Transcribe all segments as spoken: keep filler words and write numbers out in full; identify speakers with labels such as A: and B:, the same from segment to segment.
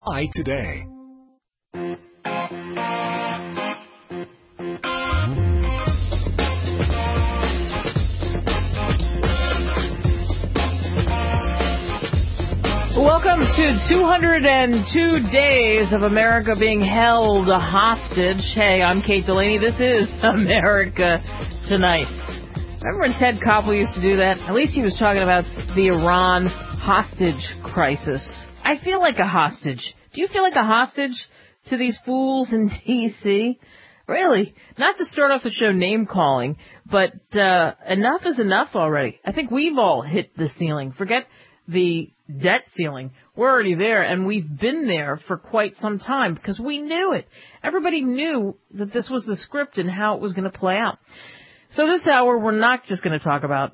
A: I today.
B: Welcome to two hundred two days of America being held hostage. Hey, I'm Kate Delaney. This is America Tonight. Remember when Ted Koppel used to do that? At least he was talking about the Iran hostage crisis. I feel like a hostage. Do you feel like a hostage to these fools in D C? Really? Not to start off the show name-calling, but uh enough is enough already. I think we've all hit the ceiling. Forget the debt ceiling. We're already there, and we've been there for quite some time because we knew it. Everybody knew that this was the script and how it was going to play out. So this hour, we're not just going to talk about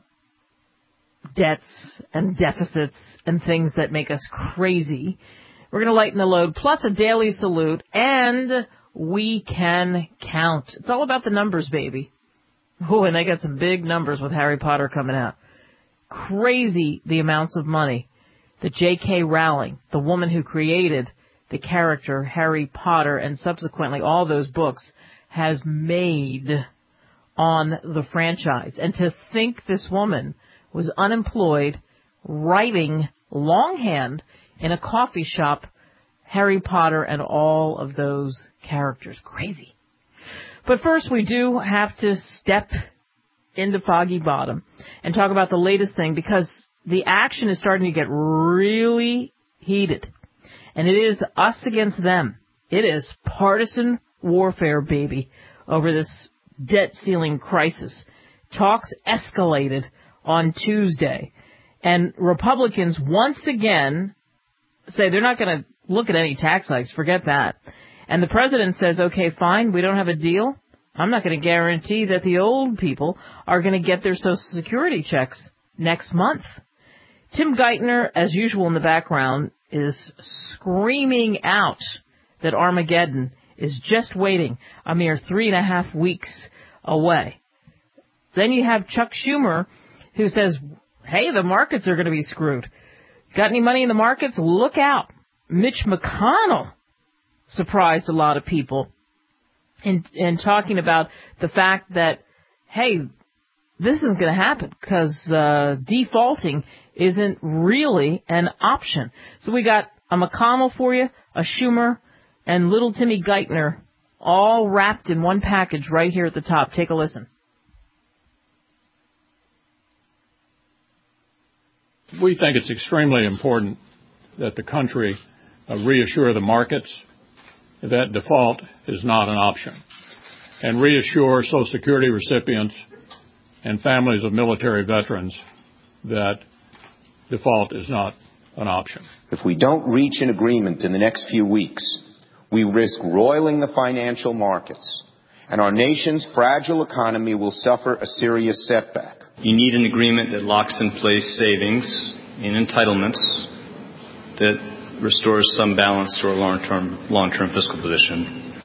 B: debts and deficits and things that make us crazy. We're going to lighten the load, plus a daily salute, and we can count. It's all about the numbers, baby. Oh, and I got some big numbers with Harry Potter coming out. Crazy the amounts of money that J K. Rowling, the woman who created the character Harry Potter and subsequently all those books, has made on the franchise. And to think this woman was unemployed writing longhand in a coffee shop Harry Potter and all of those characters. Crazy. But first we do have to step into Foggy Bottom and talk about the latest thing, because the action is starting to get really heated. And it is us against them. It is partisan warfare, baby, over this debt ceiling crisis. Talks escalated on Tuesday. And Republicans once again say they're not going to look at any tax hikes. Forget that. And the president says, okay, fine, we don't have a deal. I'm not going to guarantee that the old people are going to get their Social Security checks next month. Tim Geithner, as usual in the background, is screaming out that Armageddon is just waiting, a mere three and a half weeks away. Then you have Chuck Schumer, who says, hey, the markets are going to be screwed. Got any money in the markets? Look out. Mitch McConnell surprised a lot of people in, in talking about the fact that, hey, this isn't going to happen because uh, defaulting isn't really an option. So we got a McConnell for you, a Schumer, and little Timmy Geithner all wrapped in one package right here at the top. Take a listen.
C: We think it's extremely important that the country uh, reassure the markets that default is not an option, and reassure Social Security recipients and families of military veterans that default is not an option.
D: If we don't reach an agreement in the next few weeks, we risk roiling the financial markets, and our nation's fragile economy will suffer a serious setback.
E: You need an agreement that locks in place savings and entitlements that restores some balance to our long-term, long-term fiscal position.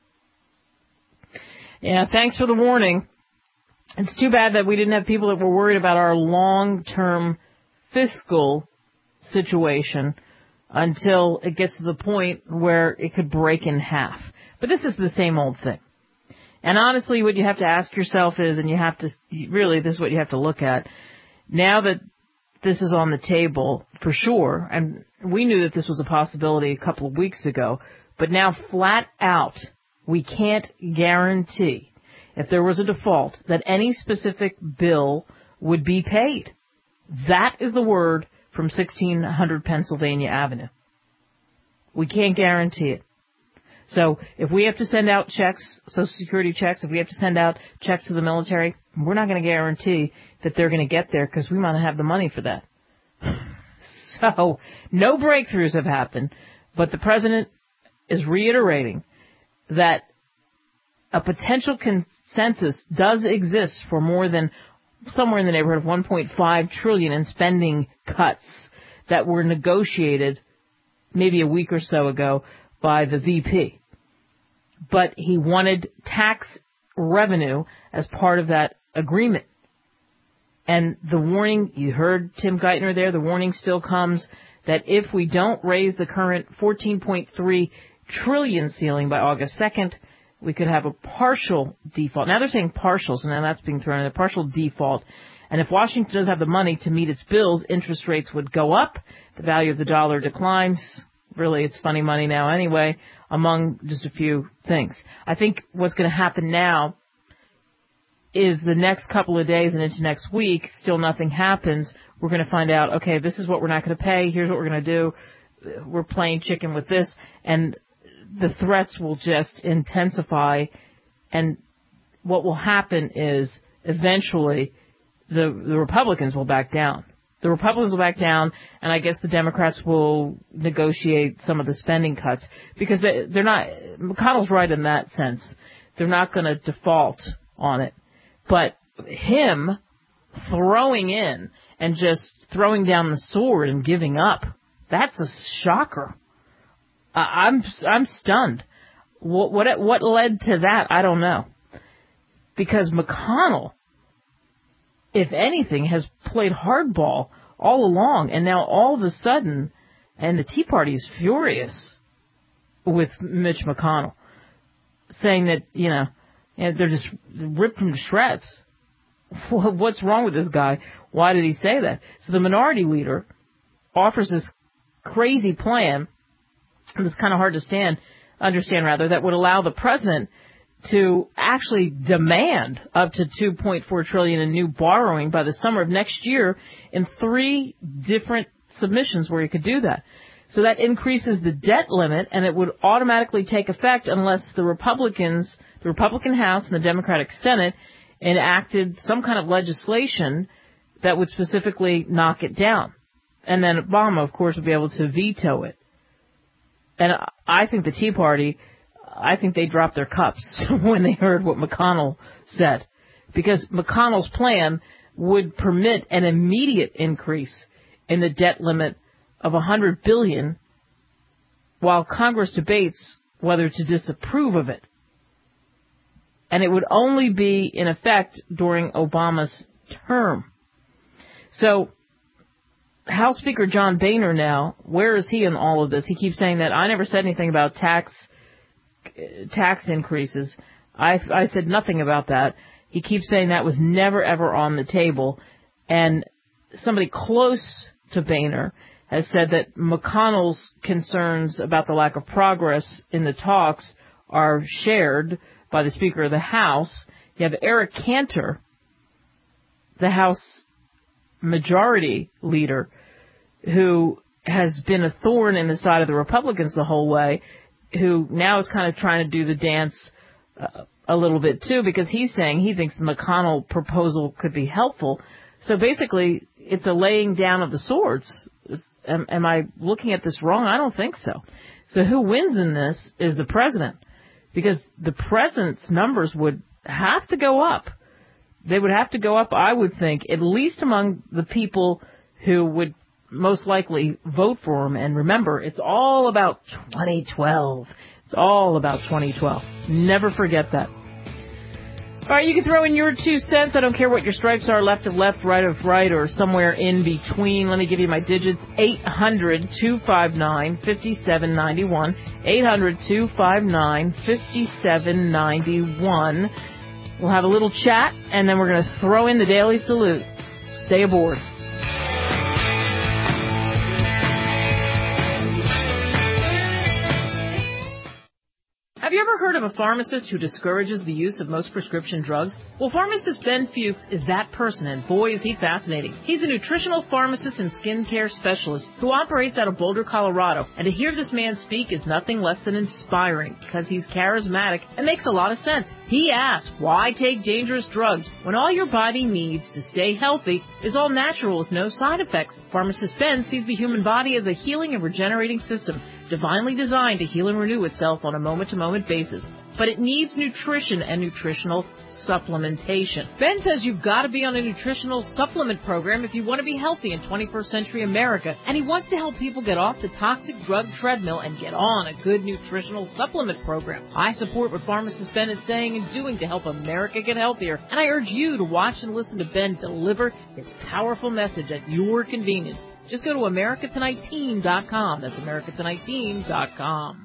B: Yeah, thanks for the warning. It's too bad that we didn't have people that were worried about our long-term fiscal situation until it gets to the point where it could break in half. But this is the same old thing. And honestly, what you have to ask yourself is, and you have to, really, this is what you have to look at. Now that this is on the table, for sure, and we knew that this was a possibility a couple of weeks ago, but now flat out, we can't guarantee, if there was a default, that any specific bill would be paid. That is the word from sixteen hundred Pennsylvania Avenue. We can't guarantee it. So if we have to send out checks, Social Security checks, if we have to send out checks to the military, we're not going to guarantee that they're going to get there because we might not have the money for that. So no breakthroughs have happened, but the president is reiterating that a potential consensus does exist for more than somewhere in the neighborhood of one point five trillion dollars in spending cuts that were negotiated maybe a week or so ago by the V P. But he wanted tax revenue as part of that agreement. And the warning, you heard Tim Geithner there, the warning still comes that if we don't raise the current fourteen point three trillion ceiling by August second, we could have a partial default. Now they're saying partials, and now that's being thrown in, a partial default. And if Washington does have the money to meet its bills, interest rates would go up, the value of the dollar declines. Really, it's funny money now anyway, among just a few things. I think what's going to happen now is the next couple of days and into next week, still nothing happens. We're going to find out, okay, this is what we're not going to pay. Here's what we're going to do. We're playing chicken with this. And the threats will just intensify. And what will happen is eventually the, the Republicans will back down. The Republicans will back down, and I guess the Democrats will negotiate some of the spending cuts because they, they're not, McConnell's right in that sense. They're not going to default on it. But him throwing in and just throwing down the sword and giving up, that's a shocker. Uh, I'm I'm stunned. What, what what led to that? I don't know. Because McConnell, if anything, has played hardball all along, and now all of a sudden, and the Tea Party is furious with Mitch McConnell, saying that, you know, they're just ripped him to shreds. What's wrong with this guy? Why did he say that? So the minority leader offers this crazy plan, and it's kind of hard to stand, understand rather, that would allow the president to actually demand up to two point four trillion dollars in new borrowing by the summer of next year in three different submissions where he could do that. So that increases the debt limit, and it would automatically take effect unless the Republicans, the Republican House and the Democratic Senate enacted some kind of legislation that would specifically knock it down. And then Obama, of course, would be able to veto it. And I think the Tea Party, I think they dropped their cups when they heard what McConnell said, because McConnell's plan would permit an immediate increase in the debt limit of one hundred billion dollars while Congress debates whether to disapprove of it. And it would only be in effect during Obama's term. So House Speaker John Boehner now, where is he in all of this? He keeps saying that I never said anything about tax tax increases. I, I said nothing about that. He keeps saying that was never, ever on the table. And somebody close to Boehner has said that McConnell's concerns about the lack of progress in the talks are shared by the Speaker of the House. You have Eric Cantor, the House Majority Leader, who has been a thorn in the side of the Republicans the whole way, who now is kind of trying to do the dance uh, a little bit too, because he's saying he thinks the McConnell proposal could be helpful. So basically, it's a laying down of the swords. Am, am I looking at this wrong? I don't think so. So who wins in this is the president, because the president's numbers would have to go up. They would have to go up, I would think, at least among the people who would most likely vote for him. And remember, it's all about twenty twelve. It's all about twenty twelve. Never forget that. All right, you can throw in your two cents. I don't care what your stripes are, left of left, right of right, or somewhere in between. Let me give you my digits. eight hundred, two five nine, five seven nine one. eight hundred, two five nine, five seven nine one. We'll have a little chat, and then we're going to throw in the Daily Salute. Stay aboard. Have you ever heard of a pharmacist who discourages the use of most prescription drugs? Well, pharmacist Ben Fuchs is that person, and boy, is he fascinating. He's a nutritional pharmacist and skincare specialist who operates out of Boulder, Colorado, and to hear this man speak is nothing less than inspiring because he's charismatic and makes a lot of sense. He asks, why take dangerous drugs when all your body needs to stay healthy is all natural with no side effects? Pharmacist Ben sees the human body as a healing and regenerating system, divinely designed to heal and renew itself on a moment-to-moment basis. But it needs nutrition and nutritional supplementation. Ben says you've got to be on a nutritional supplement program if you want to be healthy in twenty-first century America, and he wants to help people get off the toxic drug treadmill and get on a good nutritional supplement program. I support what pharmacist Ben is saying and doing to help America get healthier, and I urge you to watch and listen to Ben deliver his powerful message at your convenience. Just go to America Tonight Team dot com. That's America Tonight Team dot com.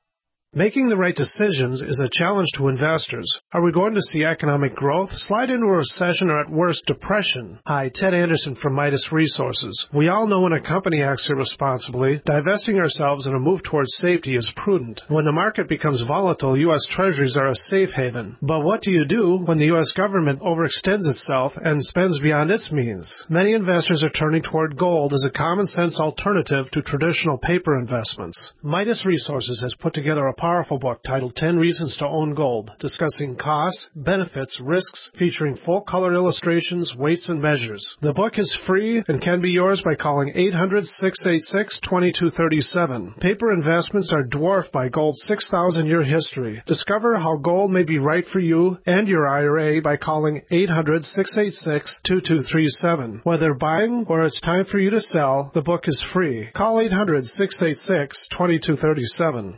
A: Making the right decisions is a challenge to investors. Are we going to see economic growth, slide into a recession, or at worst, depression? Hi, Ted Anderson from Midas Resources. We all know when a company acts irresponsibly, divesting ourselves in a move towards safety is prudent. When the market becomes volatile, U S Treasuries are a safe haven. But what do you do when the U S government overextends itself and spends beyond its means? Many investors are turning toward gold as a common-sense alternative to traditional paper investments. Midas Resources has put together a powerful book titled ten Reasons to Own Gold, discussing costs, benefits, risks, featuring full-color illustrations, weights, and measures. The book is free and can be yours by calling eight hundred, six eight six, two two three seven. Paper investments are dwarfed by gold's six thousand year history. Discover how gold may be right for you and your I R A by calling eight hundred, six eight six, two two three seven. Whether buying or it's time for you to sell, the book is free. Call eight hundred, six eight six, two two three seven.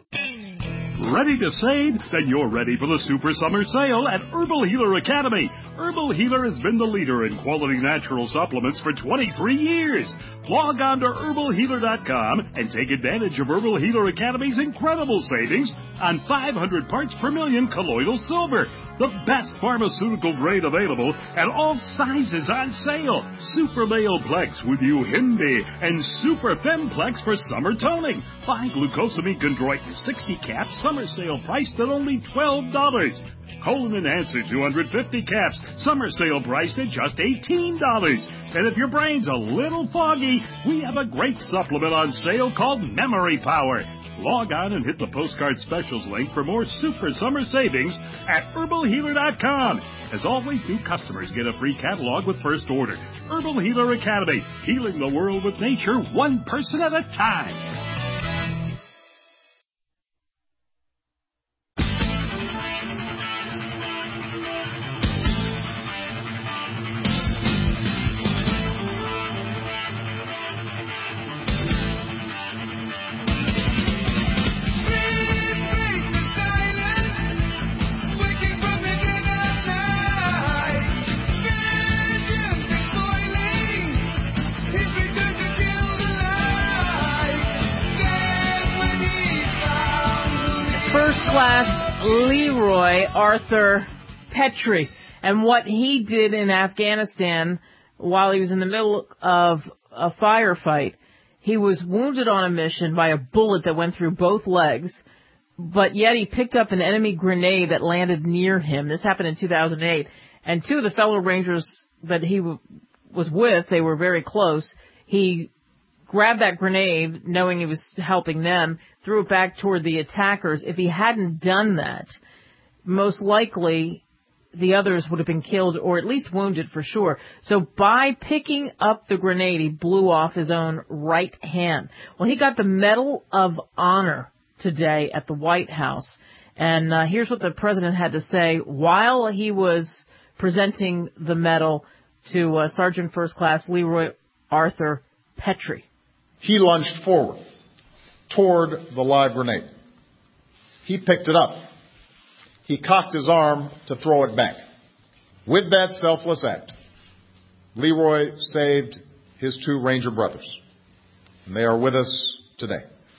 F: Ready to save? Then you're ready for the Super Summer Sale at Herbal Healer Academy. Herbal Healer has been the leader in quality natural supplements for twenty-three years. Log on to herbal healer dot com and take advantage of Herbal Healer Academy's incredible savings on five hundred parts per million colloidal silver, the best pharmaceutical grade available, and all sizes on sale. Super Male Plex with Uhimbi and Super Femplex for summer toning. Buy glucosamine chondroitin sixty caps, summer sale priced at only twelve dollars. Colon Enhancer two hundred fifty caps, summer sale priced at just eighteen dollars. And if your brain's a little foggy, we have a great supplement on sale called Memory Power. Log on and hit the postcard specials link for more super summer savings at herbal healer dot com. As always, new customers get a free catalog with first order. Herbal Healer Academy, healing the world with nature one person at a time.
B: Leroy Arthur Petrie, and what he did in Afghanistan while he was in the middle of a firefight. He was wounded on a mission by a bullet that went through both legs, but yet he picked up an enemy grenade that landed near him. This happened in two thousand eight, and two of the fellow Rangers that he w- was with, they were very close. He grabbed that grenade, knowing he was helping them, threw it back toward the attackers. If he hadn't done that, most likely the others would have been killed or at least wounded for sure. So by picking up the grenade, he blew off his own right hand. Well, he got the Medal of Honor today at the White House. And uh, here's what the president had to say while he was presenting the medal to uh, Sergeant First Class Leroy Arthur Petrie.
G: He lunged forward toward the live grenade. He picked it up. He cocked his arm to throw it back. With that selfless act, Leroy saved his two Ranger brothers, and they are with us today.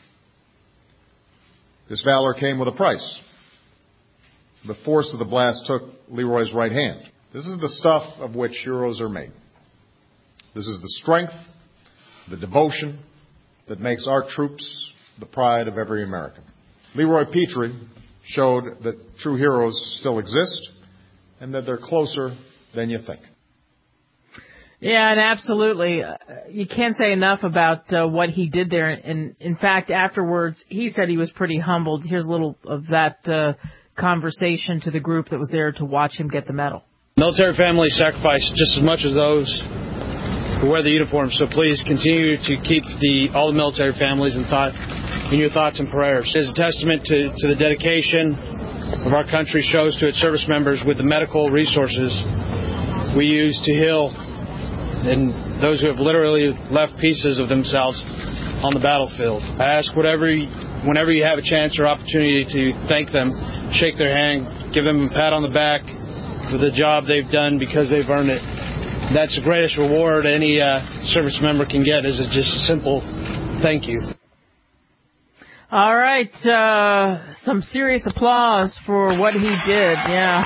G: This valor came with a price. The force of the blast took Leroy's right hand. This is the stuff of which heroes are made. This is the strength, the devotion that makes our troops the pride of every American. Leroy Petrie showed that true heroes still exist and that they're closer than you think.
B: Yeah, and absolutely. Uh, you can't say enough about uh, what he did there. And in fact, afterwards, he said he was pretty humbled. Here's a little of that uh, conversation to the group that was there to watch him get the medal.
H: Military families sacrifice just as much as those who wear the uniform. So please continue to keep the all the military families in thought in your thoughts and prayers. It is a testament to, to the dedication of our country shows to its service members with the medical resources we use to heal and those who have literally left pieces of themselves on the battlefield. I ask whatever, whenever you have a chance or opportunity to thank them, shake their hand, give them a pat on the back for the job they've done because they've earned it. that's the greatest reward any uh, service member can get, is just a simple thank you.
B: All right, uh, some serious applause for what he did, yeah.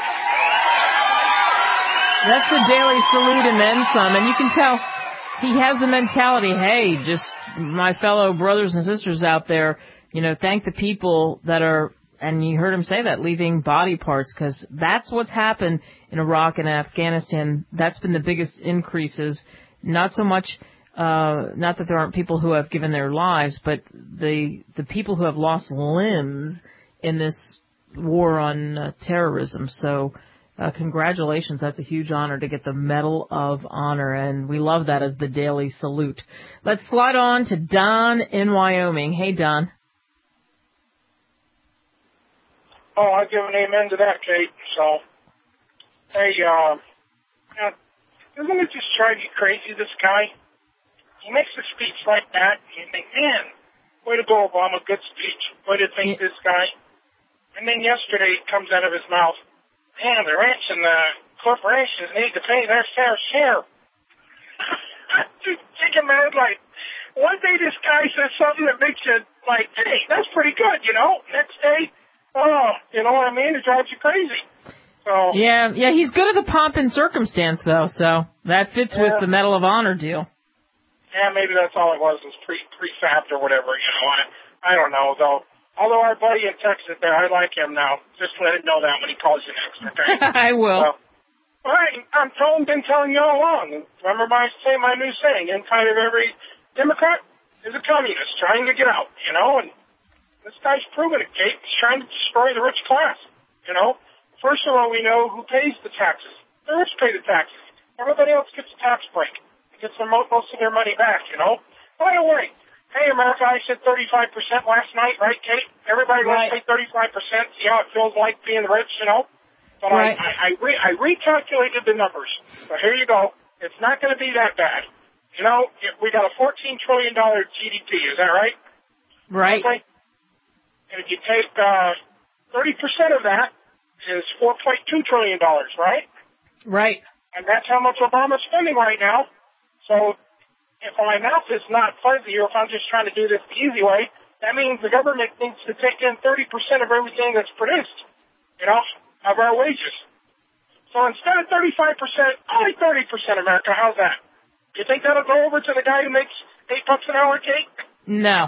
B: That's the daily salute and then some, and you can tell he has the mentality, hey, just my fellow brothers and sisters out there, you know, thank the people that are, and you heard him say that, leaving body parts, because that's what's happened in Iraq and Afghanistan. That's been the biggest increases, not so much, uh, not that there aren't people who have given their lives, but the the people who have lost limbs in this war on uh, terrorism. So, Uh, congratulations. That's a huge honor to get the Medal of Honor, and we love that as the daily salute. Let's slide on to Don in Wyoming. Hey, Don.
I: Oh, I give an amen to that, Kate. So, hey, uh, uh, doesn't it just drive you crazy, this guy? He makes a speech like that, and you think, man, way to go, Obama, good speech. Way to thank yeah. this guy. And then yesterday it comes out of his mouth, man, the rich and the corporations need to pay their fair share. Just thinking, man, like, one day this guy says something that makes you like, hey, that's pretty good, you know? Next day, oh, you know what I mean? It drives you crazy. So
B: Yeah, yeah, he's good at the pomp and circumstance, though, so that fits yeah. with the Medal of Honor deal.
I: Yeah, maybe that's all it was, was pre, prefabbed or whatever, you know? I, I don't know, though. Although our buddy in Texas there, I like him now. Just let him know that when he calls you next, okay?
B: I will.
I: So, all right, I'm telling, been telling you all along. Remember my say my new saying, inside of every Democrat is a communist trying to get out, you know? And this guy's proven it, Kate. He's trying to destroy the rich class, you know? First of all, we know who pays the taxes. The rich pay the taxes. Everybody else gets a tax break. Gets their, most of their money back, you know? By the way, hey, America, I said thirty-five percent last night, right, Kate? Everybody
B: right.
I: wants to pay thirty-five percent, see how it feels like being rich, you know? But
B: right.
I: I, I, I, re, I recalculated the numbers. So here you go. It's not going to be that bad. You know, we got a fourteen trillion dollars G D P, is that right?
B: Right.
I: Okay. And if you take uh, thirty percent of that is four point two trillion dollars, right?
B: Right.
I: And that's how much Obama's spending right now. So if my mouth is not fuzzy, or if I'm just trying to do this the easy way, that means the government needs to take in thirty percent of everything that's produced, you know, of our wages. So instead of thirty-five percent, only thirty percent, America. How's that? Do you think that'll go over to the guy who makes eight bucks an hour, Kate?
B: No.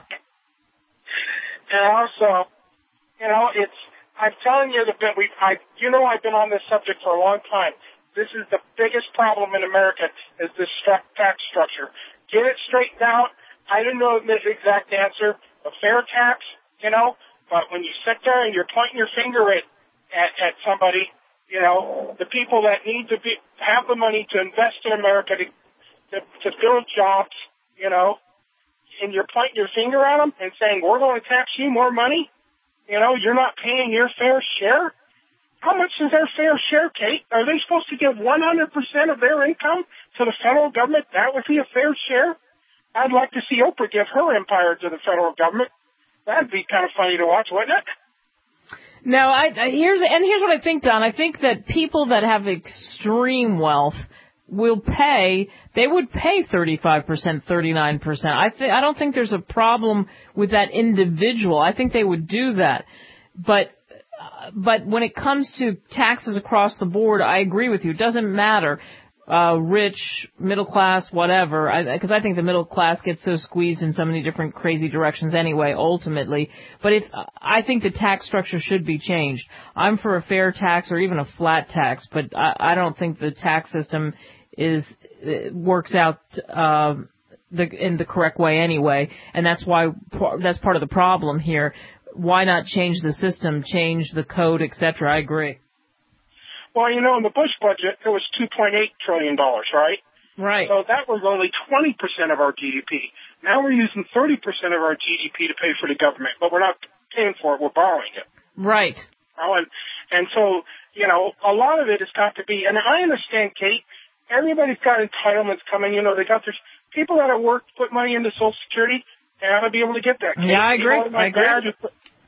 I: You know, so, you know, it's, I'm telling you, the bit we, I, you know, I've been on this subject for a long time. This is the biggest problem in America, is this tax structure. Get it straightened out. I didn't know the exact answer. A fair tax, you know, but when you sit there and you're pointing your finger at, at, at somebody, you know, the people that need to be, have the money to invest in America to, to, to build jobs, you know, and you're pointing your finger at them and saying, we're going to tax you more money, you know, you're not paying your fair share. How much is their fair share, Kate? Are they supposed to give one hundred percent of their income to the federal government? That would be a fair share? I'd like to see Oprah give her empire to the federal government. That'd be kind of funny to watch, wouldn't it?
B: No, I, I here's and here's what I think, Don. I think that people that have extreme wealth will pay. They would pay thirty-five percent, thirty-nine percent. I th- I don't think there's a problem with that individual. I think they would do that, but. But when it comes to taxes across the board, I agree with you. It doesn't matter, uh, rich, middle class, whatever, because I, I think the middle class gets so squeezed in so many different crazy directions anyway, ultimately. But if, I think the tax structure should be changed. I'm for a fair tax or even a flat tax, but I, I don't think the tax system is works out uh, the, in the correct way anyway, and that's why that's part of the problem here. Why not change the system, change the code, et cetera? I agree.
I: Well, you know, in the Bush budget, it was two point eight trillion dollars, right?
B: Right.
I: So that was only twenty percent of our G D P. Now we're using thirty percent of our G D P to pay for the government, but we're not paying for it. We're borrowing it.
B: Right.
I: Oh, and, and so, you know, a lot of it has got to be, and I understand, Kate, everybody's got entitlements coming. You know, they got their people that have worked, put money into Social Security, they ought to be able to get that. Kate.
B: Yeah, I agree.
I: You know, my
B: I agree.
I: dad, who put,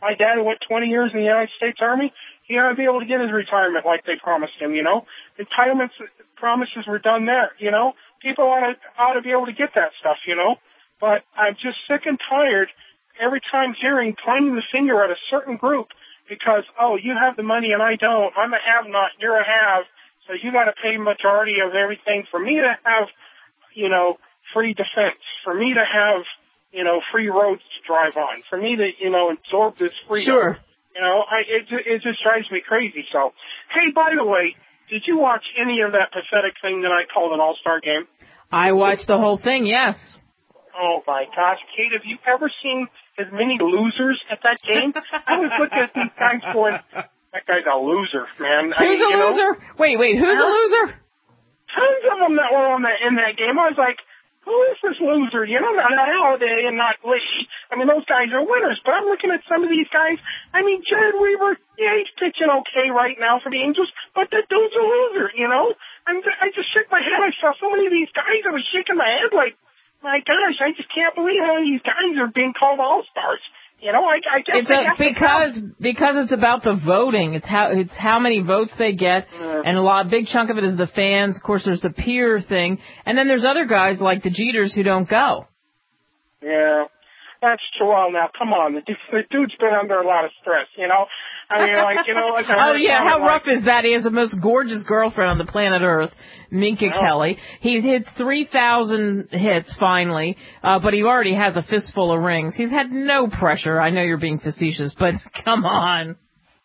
I: my dad who went twenty years in the United States Army, he ought to be able to get his retirement like they promised him, you know. Entitlements promises were done there, you know. People ought to, ought to be able to get that stuff, you know. But I'm just sick and tired every time hearing pointing the finger at a certain group because, oh, you have the money and I don't. I'm a have-not, you're a have, so you got to pay majority of everything for me to have, you know, free defense, for me to have, you know, free roads to drive on, for me to, you know, absorb this freedom.
B: Sure.
I: You know, I, it, it just drives me crazy. So, hey, by the way, did you watch any of that pathetic thing that I called an all-star game?
B: I watched the whole thing, yes.
I: Oh, my gosh. Kate, have you ever seen as many losers at that game? I was looking at these guys going, that guy's a loser, man.
B: Who's
I: I mean,
B: a
I: you
B: loser?
I: Know,
B: wait, wait, who's a loser?
I: Tons of them that were on that, in that game. I was like, who is this loser? You know, not Halliday and not Lee. I mean, those guys are winners. But I'm looking at some of these guys. I mean, Jared Weaver, yeah, he's pitching okay right now for the Angels, but that dude's a loser, you know? I'm, I just shook my head. I saw so many of these guys. I was shaking my head like, my gosh, I just can't believe how many of these guys are being called all-stars. You know, I, I guess
B: it's a, because because it's about the voting. It's how it's how many votes they get,
I: yeah.
B: and a lot big chunk of it is the fans. Of course, there's the peer thing, and then there's other guys like the Jeters who don't go.
I: Yeah, that's true. Well, now come on, the, the dude's been under a lot of stress. You know, I mean, like you know, like I
B: oh yeah, how
I: like,
B: rough is that? He has the most gorgeous girlfriend on the planet Earth, Minka
I: yeah.
B: Kelly. He's hit three thousand hits finally, uh, but he already has a fistful of rings. He's had no pressure. I know you're being facetious, but come on.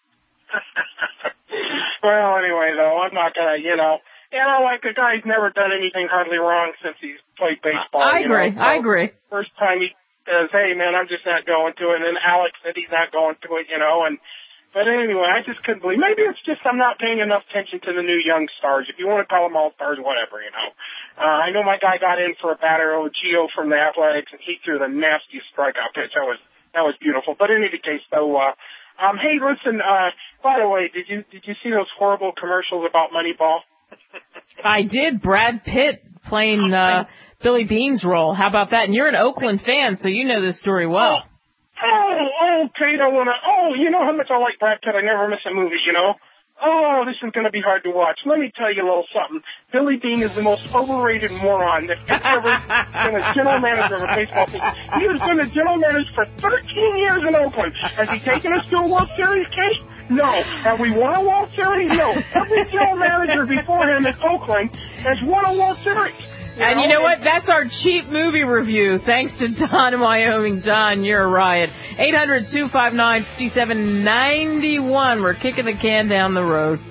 I: Well, anyway, though, I'm not gonna, you know, you know, like the guy's never done anything hardly wrong since he's played baseball.
B: I
I: you
B: agree.
I: know? So
B: I agree.
I: First time he says, "Hey, man, I'm just not going to it," and then Alex said he's not going to it, you know, and. But anyway, I just couldn't believe. Maybe it's just I'm not paying enough attention to the new young stars. If you want to call them all stars, whatever, you know. Uh, I know my guy got in for a batter, oh, Gio from the Athletics, and he threw the nastiest strikeout pitch. That was that was beautiful. But in any case, though, uh, um, hey, listen. Uh, by the way, did you did you see those horrible commercials about Moneyball?
B: I did. Brad Pitt playing uh, Billy Bean's role. How about that? And you're an Oakland fan, so you know this story well.
I: Oh, okay, I want to, oh, you know how much I like Brad Pitt. I never miss a movie, you know. Oh, this is going to be hard to watch. Let me tell you a little something. Billy Bean is the most overrated moron that ever been a general manager of a baseball team. He has been a general manager for thirteen years in Oakland. Has he taken us to a World Series, Kate? No. Have we won a World Series? No. Every general manager before him in Oakland has won a World Series. You
B: and
I: know?
B: you know what? That's our cheap movie review. Thanks to Don in Wyoming. Don, you're a riot. eight hundred two five nine five seven nine one. We're kicking the can down the road.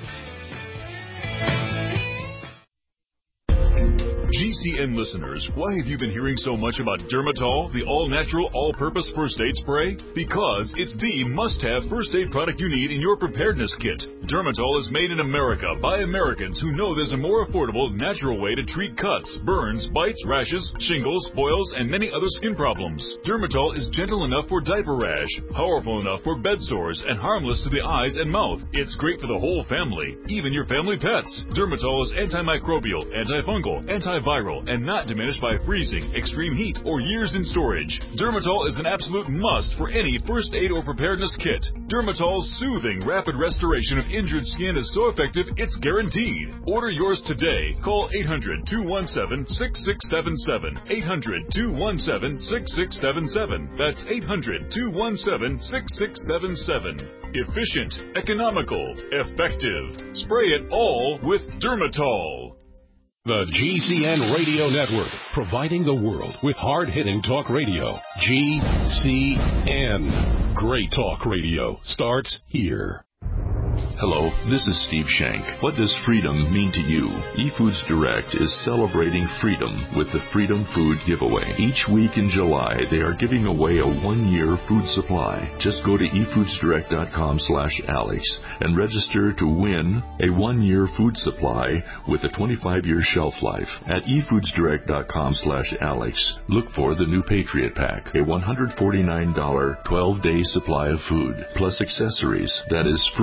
J: G C N listeners, why have you been hearing so much about Dermatol, the all-natural, all-purpose first aid spray? Because it's the must-have first aid product you need in your preparedness kit. Dermatol is made in America by Americans who know there's a more affordable, natural way to treat cuts, burns, bites, rashes, shingles, boils, and many other skin problems. Dermatol is gentle enough for diaper rash, powerful enough for bed sores, and harmless to the eyes and mouth. It's great for the whole family, even your family pets. Dermatol is antimicrobial, antifungal, antiviral, and not diminished by freezing, extreme heat, or years in storage. Dermatol is an absolute must for any first aid or preparedness kit. Dermatol's soothing, rapid restoration of injured skin is so effective, it's guaranteed. Order yours today. Call eight hundred two one seven six six seven seven. eight hundred two one seven six six seven seven. That's eight hundred two one seven six six seven seven. Efficient, economical, effective. Spray it all with Dermatol.
K: The G C N Radio Network, providing the world with hard-hitting talk radio. G C N. Great talk radio starts here.
L: Hello, this is Steve Shank. What does freedom mean to you? eFoods Direct is celebrating freedom with the Freedom Food Giveaway. Each week in July, they are giving away a one-year food supply. Just go to efoodsdirect.com slash Alex and register to win a one-year food supply with a twenty-five year shelf life. At efoodsdirect.com slash Alex, look for the new Patriot Pack, a one hundred forty-nine dollars twelve day supply of food, plus accessories that is free with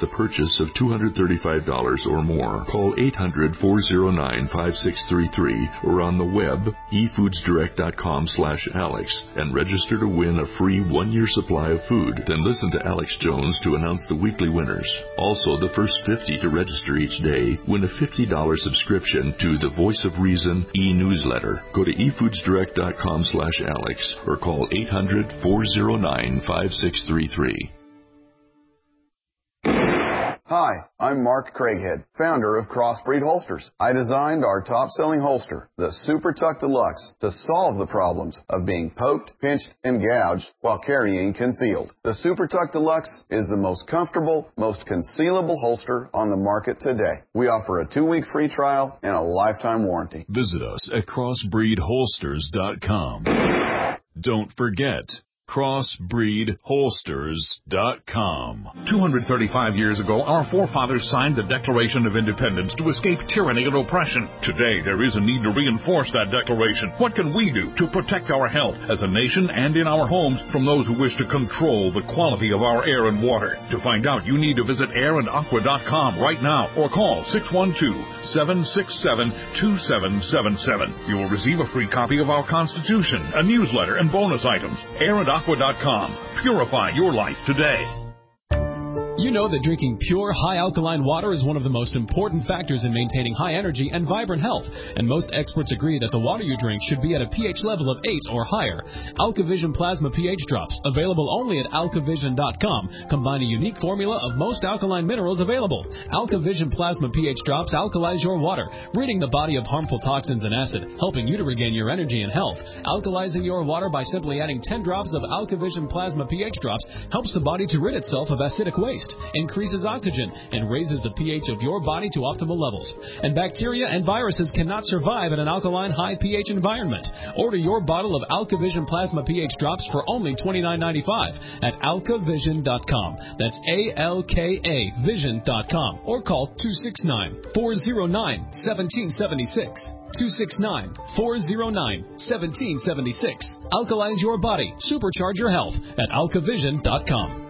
L: with a purchase of two hundred thirty-five dollars or more. Call eight hundred, four oh nine, five six three three or on the web, e foods direct dot com slash Alex, and register to win a free one-year supply of food. Then listen to Alex Jones to announce the weekly winners. Also, the first fifty to register each day win a fifty dollars subscription to the Voice of Reason e-newsletter. Go to e foods direct dot com slash Alex or call eight hundred, four oh nine, five six three three.
M: Hi, I'm Mark Craighead, founder of Crossbreed Holsters. I designed our top-selling holster, the Super Tuck Deluxe, to solve the problems of being poked, pinched, and gouged while carrying concealed. The Super Tuck Deluxe is the most comfortable, most concealable holster on the market today. We offer a two-week free trial and a lifetime warranty.
J: Visit us at crossbreed holsters dot com. Don't forget, crossbreed holsters dot com.
N: two hundred thirty-five years ago, our forefathers signed the Declaration of Independence to escape tyranny and oppression. Today, there is a need to reinforce that declaration. What can we do to protect our health as a nation and in our homes from those who wish to control the quality of our air and water? To find out, you need to visit air and aqua dot com right now or call six one two, seven six seven, two seven seven seven. You will receive a free copy of our Constitution, a newsletter, and bonus items. air and aqua dot com. Purify your life today.
O: You know that drinking pure, high-alkaline water is one of the most important factors in maintaining high energy and vibrant health, and most experts agree that the water you drink should be at a pH level of eight or higher. AlkaVision Plasma pH Drops, available only at alkavision dot com, combine a unique formula of most alkaline minerals available. AlkaVision Plasma pH Drops alkalize your water, ridding the body of harmful toxins and acid, helping you to regain your energy and health. Alkalizing your water by simply adding ten drops of AlkaVision Plasma pH Drops helps the body to rid itself of acidic waste, increases oxygen, and raises the pH of your body to optimal levels. And bacteria and viruses cannot survive in an alkaline high pH environment. Order your bottle of AlkaVision Plasma pH Drops for only twenty-nine ninety-five at alkavision dot com. That's A L K A vision dot com. Or call two six nine, four oh nine, one seven seven six. two six nine, four oh nine, one seven seven six. Alkalize your body. Supercharge your health at alkavision dot com.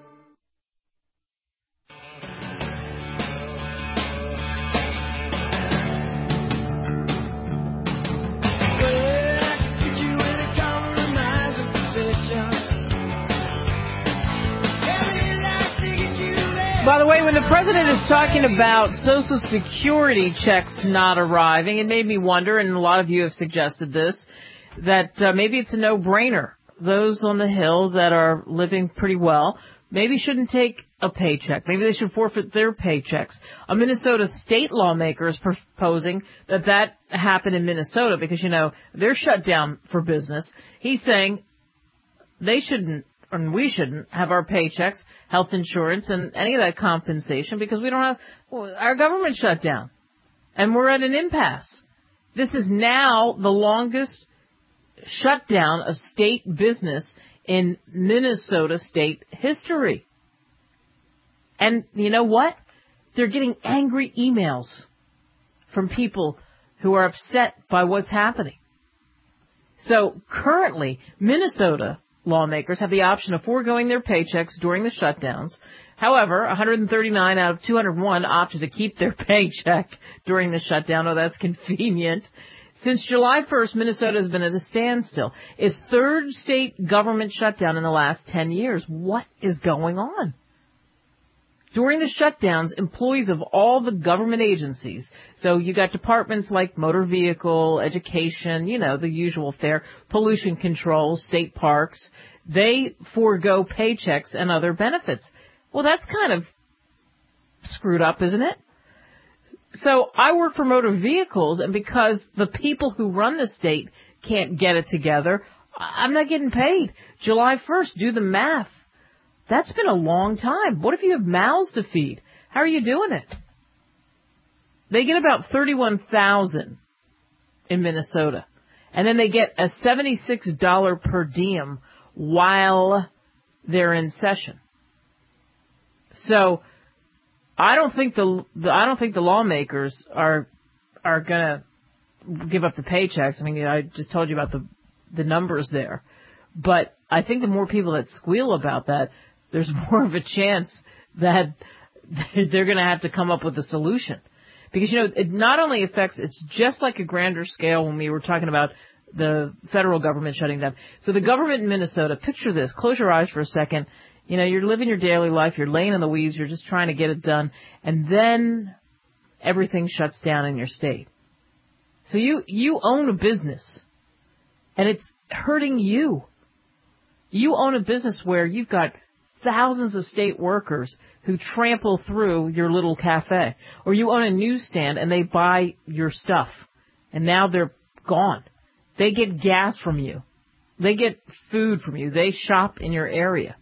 B: By the way, when the president is talking about Social Security checks not arriving, it made me wonder, and a lot of you have suggested this, that uh, maybe it's a no-brainer. Those on the Hill that are living pretty well maybe shouldn't take a paycheck. Maybe they should forfeit their paychecks. A Minnesota state lawmaker is proposing that that happen in Minnesota because, you know, they're shut down for business. He's saying they shouldn't, and we shouldn't have our paychecks, health insurance, and any of that compensation because we don't have, well, our government shut down. And we're at an impasse. This is now the longest shutdown of state business in Minnesota state history. And you know what? They're getting angry emails from people who are upset by what's happening. So currently, Minnesota lawmakers have the option of foregoing their paychecks during the shutdowns. However, one hundred thirty-nine out of two hundred one opted to keep their paycheck during the shutdown. Oh, that's convenient. Since July first, Minnesota has been at a standstill. Its third state government shutdown in the last ten years. What is going on? During the shutdowns, employees of all the government agencies, so you got departments like motor vehicle, education, you know, the usual fare, pollution control, state parks, they forego paychecks and other benefits. Well, that's kind of screwed up, isn't it? So I work for motor vehicles, and because the people who run the state can't get it together, I'm not getting paid. July first, do the math. That's been a long time. What if you have mouths to feed? How are you doing it? They get about thirty-one thousand dollars in Minnesota. And then they get a seventy-six dollars per diem while they're in session. So I don't think the, the I don't think the lawmakers are are going to give up the paychecks. I mean, I just told you about the the numbers there. But I think the more people that squeal about that, there's more of a chance that they're going to have to come up with a solution. Because, you know, it not only affects, it's just like a grander scale when we were talking about the federal government shutting down. So the government in Minnesota, picture this, close your eyes for a second. You know, you're living your daily life, you're laying in the weeds, you're just trying to get it done, and then everything shuts down in your state. So you, you own a business, and it's hurting you. You own a business where you've got thousands of state workers who trample through your little cafe. Or you own a newsstand and they buy your stuff, and now they're gone. They get gas from you. They get food from you. They shop in your area.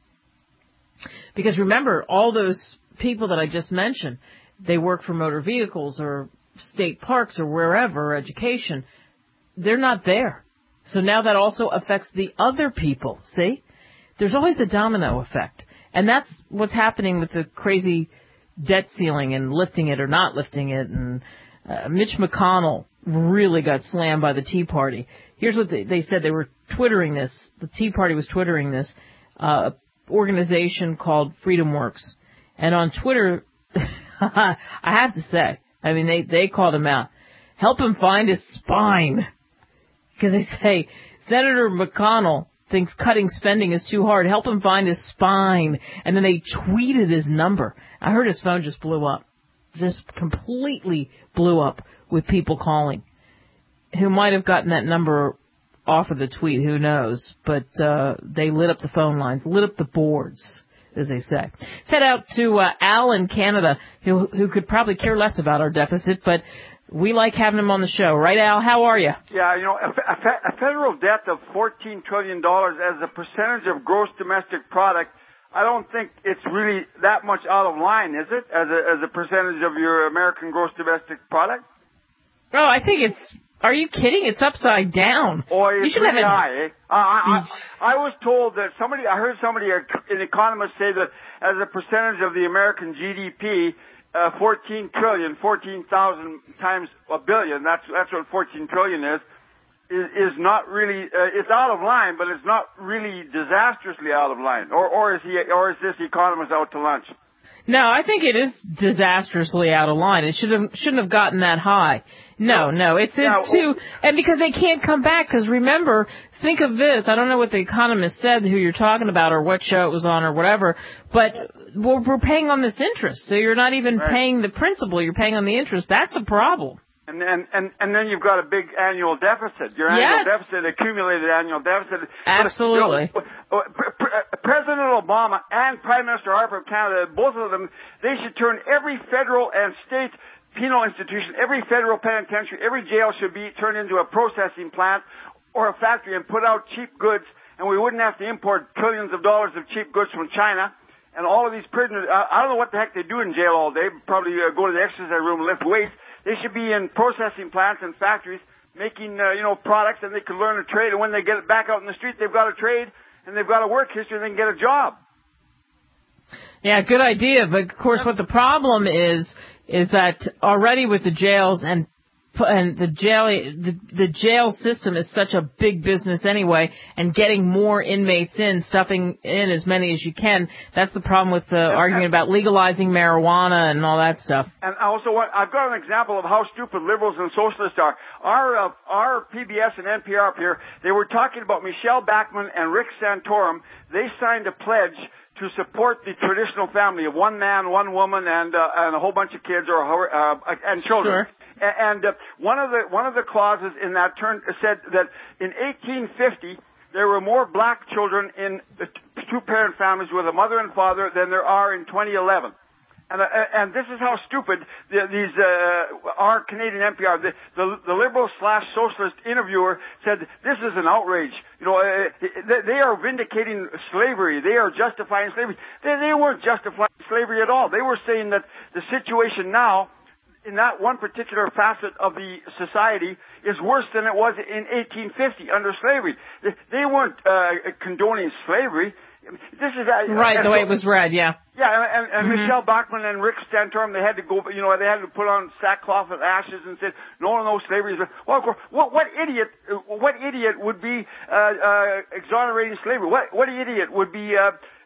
B: Because remember, all those people that I just mentioned, they work for motor vehicles or state parks or wherever, or education. They're not there. So now that also affects the other people, see? There's always the domino effect. And that's what's happening with the crazy debt ceiling and lifting it or not lifting it. And uh, Mitch McConnell really got slammed by the Tea Party. Here's what they, they said. They were twittering this. The Tea Party was twittering this. Uh, organization called Freedom Works. And on Twitter, I have to say, I mean, they, they called him out. Help him find his spine. Because they say, Senator McConnell thinks cutting spending is too hard. Help him find his spine. And then they tweeted his number. I heard his phone just blew up. Just completely blew up with people calling who might have gotten that number off of the tweet. Who knows? But uh, they lit up the phone lines, lit up the boards, as they say. Let's head out to uh, Al in Canada, who, who could probably care less about our deficit, but we like having him on the show. Right, Al? How are you?
P: Yeah, you know, a, a, a federal debt of fourteen trillion dollars as a percentage of gross domestic product, I don't think it's really that much out of line, is it, as a, as a percentage of your American gross domestic product?
B: Oh, I think it's... Are you kidding? It's upside down.
P: Oh, it's
B: you
P: really
B: have
P: high. Eh? Uh, I, I, I was told that somebody, I heard somebody, an economist say that as a percentage of the American G D P, uh, fourteen trillion, fourteen thousand times a billion, that's, that's what fourteen trillion is, is, is not really, uh, it's out of line, but it's not really disastrously out of line. Or, or is he, or is this economist out to lunch?
B: No, I think it is disastrously out of line. It should have, shouldn't have gotten that high. No, no, it's, it's
P: Yeah,
B: too, and because they can't come back, because remember, think of this, I don't know what the economist said, who you're talking about, or what show it was on, or whatever, but we're, we're paying on this interest, so you're not even
P: Right.
B: paying the principal, you're paying on the interest. That's a problem.
P: And, and and and then you've got a big annual deficit. Your annual
B: Yes.
P: deficit, accumulated annual deficit.
B: Absolutely.
P: But, you know, Pre- Pre- President Obama and Prime Minister Harper of Canada, both of them, they should turn every federal and state penal institution, every federal penitentiary, every jail should be turned into a processing plant or a factory and put out cheap goods, and we wouldn't have to import trillions of dollars of cheap goods from China. And all of these prisoners, I, I don't know what the heck they do in jail all day, probably uh, go to the exercise room and lift weights. They should be in processing plants and factories making, uh, you know, products, and they could learn a trade. And when they get it back out in the street, they've got a trade, and they've got a work history, and they can get a job.
B: Yeah, good idea. But of course, what the problem is is that already with the jails and and the jail the, the jail system is such a big business anyway, and getting more inmates in, stuffing in as many as you can. That's the problem with the argument about legalizing marijuana and all that stuff.
P: And also, what, I've got an example of how stupid liberals and socialists are. Our uh, our P B S and N P R up here, they were talking about Michelle Bachmann and Rick Santorum. They signed a pledge to support the traditional family of one man, one woman, and uh, and a whole bunch of kids or uh, and children.
B: Sure.
P: And uh, one of the one of the clauses in that turn said that in eighteen fifty there were more black children in the two-parent families with a mother and father than there are in twenty eleven. And, uh, and this is how stupid the, these uh, our Canadian N P R, the, the, the liberal slash socialist interviewer said, this is an outrage. You know, uh, they, they are vindicating slavery. They are justifying slavery. They, they weren't justifying slavery at all. They were saying that the situation now, in that one particular facet of the society, is worse than it was in eighteen fifty under slavery. They, they weren't uh, condoning slavery. This is uh,
B: right,
P: uh,
B: the way it was read, yeah.
P: Yeah, and, and
B: Mm-hmm.
P: Michelle Bachmann and Rick Santorum, they had to go, you know, they had to put on sackcloth and ashes and said, no, no, slavery is. Well, of course, what, what idiot, what idiot would be uh, uh, exonerating slavery? What, what idiot would be uh,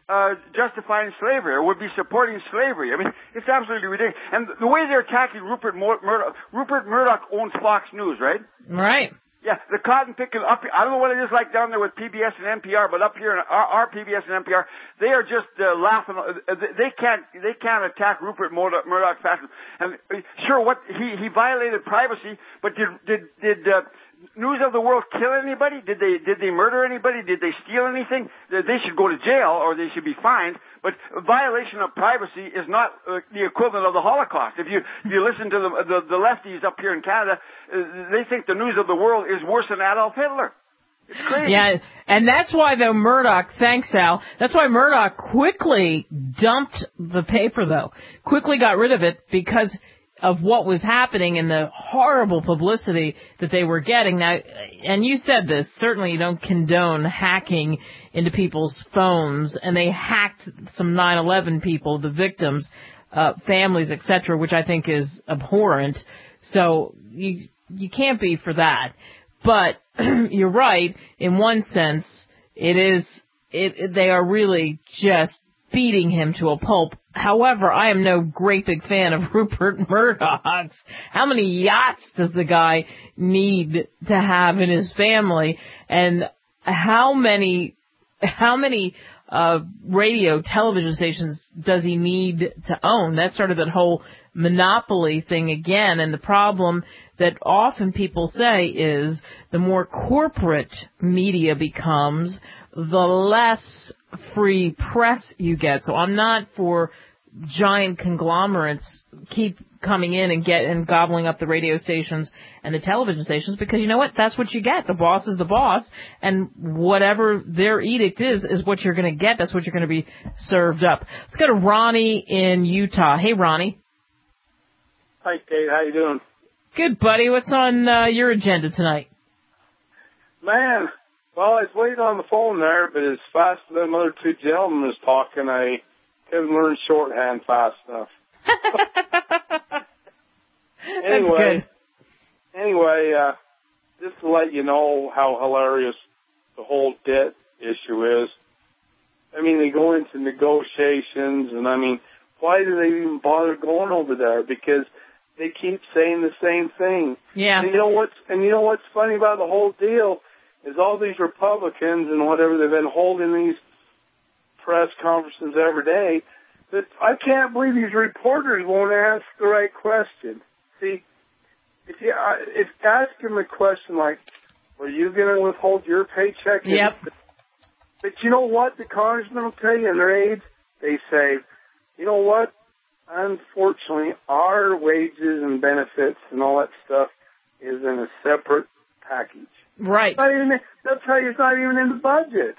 P: uh, justifying slavery or would be supporting slavery. I mean, it's absolutely ridiculous. And the way they're attacking Rupert Mur- Murdoch, Rupert Murdoch owns Fox News, right?
B: Right.
P: Yeah, the cotton picking up. I don't know what it is like down there with P B S and N P R, but up here in our, our P B S and N P R, they are just uh, laughing. They can't, they can't attack Rupert Murdoch, Murdoch fashion. And uh, sure, what he he violated privacy, but did did did uh, News of the World kill anybody? Did they did they murder anybody? Did they steal anything? They should go to jail or they should be fined. But a violation of privacy is not uh, the equivalent of the Holocaust. If you if you listen to the, the the lefties up here in Canada, uh, they think the News of the World is worse than Adolf Hitler. It's crazy.
B: Yeah, and that's why though Murdoch, thanks Al, that's why Murdoch quickly dumped the paper though, quickly got rid of it because of what was happening and the horrible publicity that they were getting. Now, and you said this, certainly you don't condone hacking into people's phones, and they hacked some nine eleven people, the victims, uh, families, et cetera, which I think is abhorrent. So you you can't be for that. But you're right, in one sense, it is, it, it they are really just beating him to a pulp. However, I am no great big fan of Rupert Murdoch's. How many yachts does the guy need to have in his family? And how many, how many, uh, radio, television stations does he need to own? That's sort of that whole monopoly thing again. And the problem that often people say is the more corporate media becomes, the less free press you get. So I'm not for giant conglomerates keep coming in and get and gobbling up the radio stations and the television stations, because you know what? That's what you get. The boss is the boss, and whatever their edict is, is what you're going to get. That's what you're going to be served up. Let's go to Ronnie in Utah. Hey, Ronnie.
Q: Hi, Kate. How you doing?
B: Good, buddy. What's on uh, your agenda tonight?
Q: Man, well, I was waiting on the phone there, but as fast as them other two gentlemen was talking, I couldn't learn shorthand fast enough. anyway, anyway, uh, just to let you know how hilarious the whole debt issue is. I mean, they go into negotiations, and I mean, why do they even bother going over there? Because they keep saying the same thing.
B: Yeah.
Q: And you know what's and you know what's funny about the whole deal is all these Republicans and whatever, they've been holding these press conferences every day. But I can't believe these reporters won't ask the right question. See, if you if ask them a question like, "Were you going to withhold your paycheck?"
B: Yep.
Q: But you know what? The congressmen will tell you in their aides, they say, "You know what? Unfortunately, our wages and benefits and all that stuff is in a separate package."
B: Right.
Q: Not even, they'll tell you it's not even in the budget.